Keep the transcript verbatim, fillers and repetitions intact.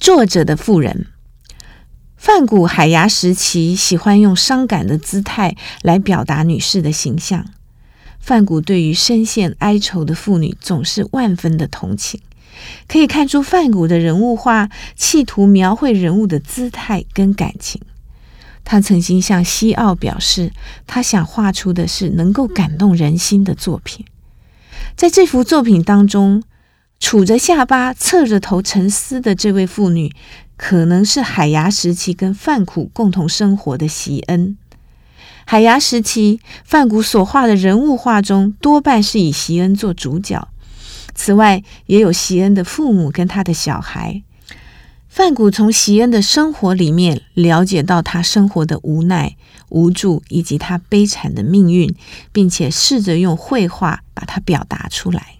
作者的妇人。梵谷海牙时期喜欢用伤感的姿态来表达女士的形象。梵谷对于深陷哀愁的妇女总是万分的同情，可以看出梵谷的人物画企图描绘人物的姿态跟感情。他曾经向西奥表示，他想画出的是能够感动人心的作品。在这幅作品当中，杵着下巴侧着头沉思的这位妇女，可能是海牙时期跟梵谷共同生活的席恩。海牙时期，梵谷所画的人物画中多半是以席恩做主角，此外也有席恩的父母跟他的小孩。梵谷从席恩的生活里面了解到他生活的无奈、无助以及他悲惨的命运，并且试着用绘画把它表达出来。